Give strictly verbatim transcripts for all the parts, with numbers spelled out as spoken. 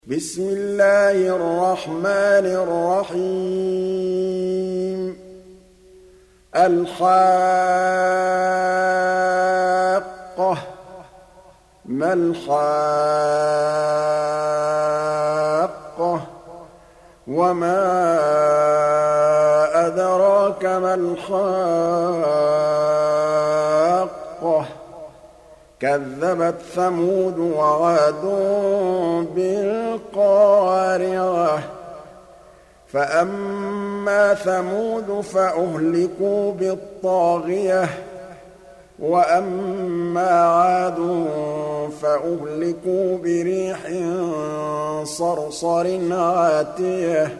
بسم الله الرحمن الرحيم الحاقة ما الحاقة وما أدراك ما الحاقة كذبت ثمود وعاد بالقارعة فأما ثمود فأهلكوا بالطاغية وأما عاد فأهلكوا بريح صرصر عاتية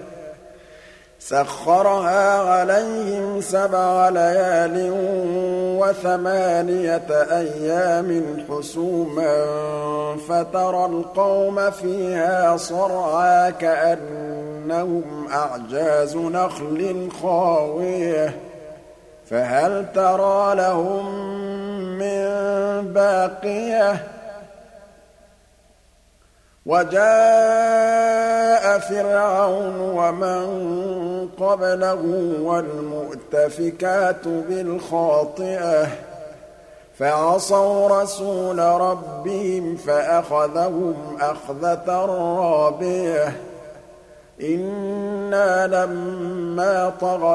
سخرها عليهم سبع ليال وثمانية أيام حسوما فترى القوم فيها صرعى كأنهم أعجاز نخل خاوية فهل ترى لهم من باقية وجاء فرعون ومن قبله والمؤتفكات بالخاطئة فعصوا رسول ربهم فأخذهم أخذة رابية إنا لما طغى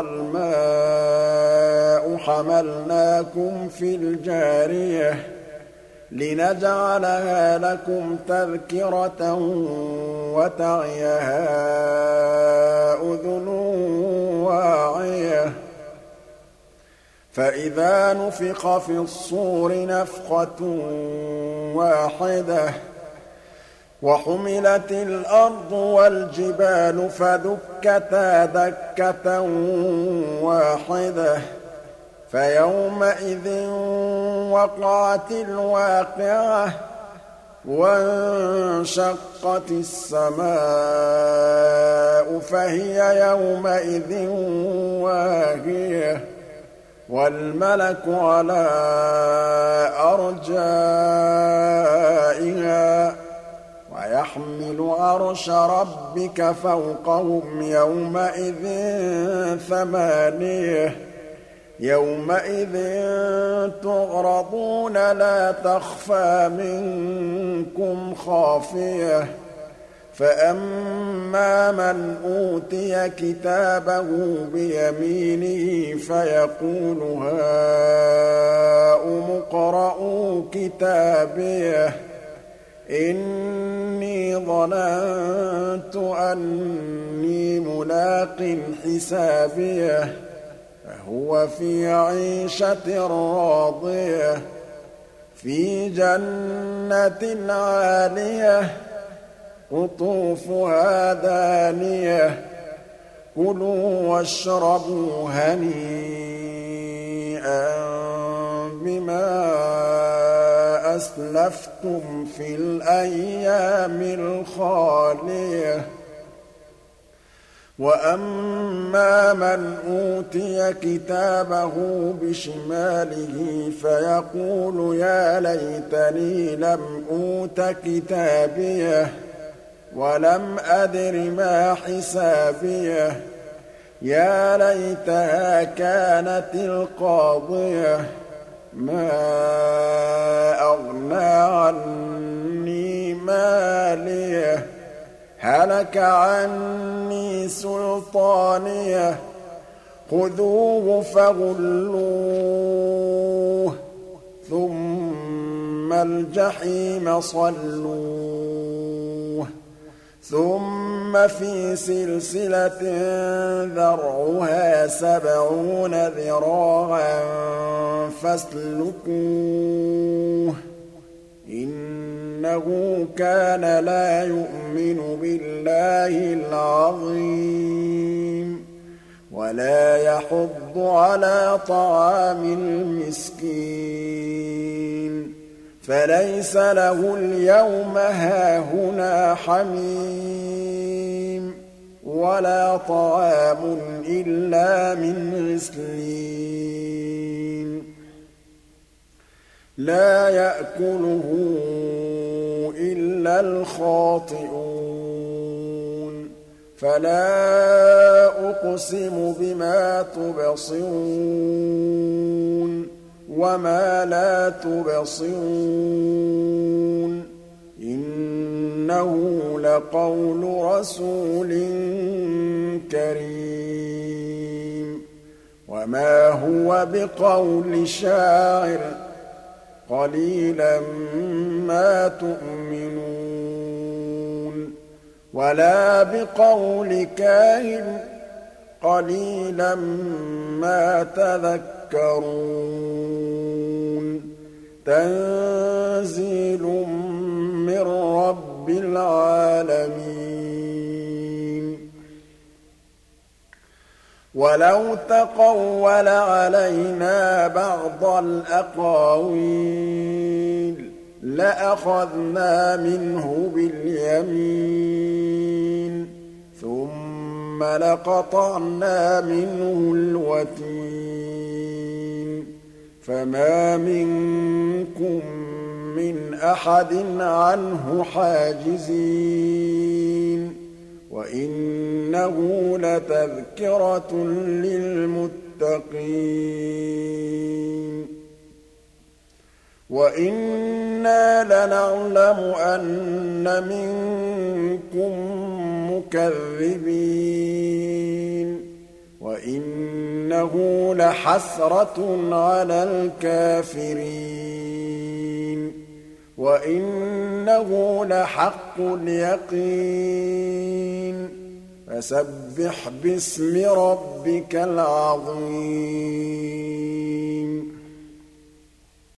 الماء حملناكم في الجارية لنجعلها لكم تذكرة وتعيها أذن واعية فإذا نفخ في الصور نفخة واحدة وحملت الأرض والجبال فدكتا دكة واحدة فيومئذ وقعت الواقعة وانشقت السماء فهي يومئذ واهية والملك على أرجائها ويحمل عرش ربك فوقهم يومئذ ثمانية يومئذ تعرضون لا تخفى منكم خافية فأما من أوتي كتابه بيمينه فيقول هاؤم اقرءوا كتابيه إني ظننت أني ملاق حسابيه فهو في عيشة راضية في جنة عالية قطوفها دانية كلوا واشربوا هنيئا بما أسلفتم في الأيام الخالية وأما من أوتي كتابه بشماله فيقول يا ليتني لم أوت كتابيه ولم أدر ما حسابيه يا ليتها كانت القاضية ما أغنى عني ماليه هلك عني سلطانيه خذوه فغلوه ثم الجحيم صلوه ثم في سلسلة ذرعها سبعون ذراعا فاسلكوه إنه كان لا يؤمن بالله العظيم ولا يحض على طعام المسكين فليس له اليوم هاهنا حميم ولا طعام إلا من غسلين لا يأكله إلا الخاطئون فلا أقسم بما تبصرون وما لا تبصرون إنه لقول رسول كريم وما هو بقول شاعر قليلا ما تؤمنون ولا بقول كاهن قليلا ما تذكرون تنزيل من رب العالمين ولو تقول علينا بعض الأقاويل لأخذنا منه باليمين ثم لقطعنا منه الوتين فما منكم من أحد عنه حاجزين وإنه لتذكرة للمتقين وإنا لنعلم أن منكم مكذبين وإنه لحسرة على الكافرين وإنه لحق اليقين فسبح باسم ربك العظيم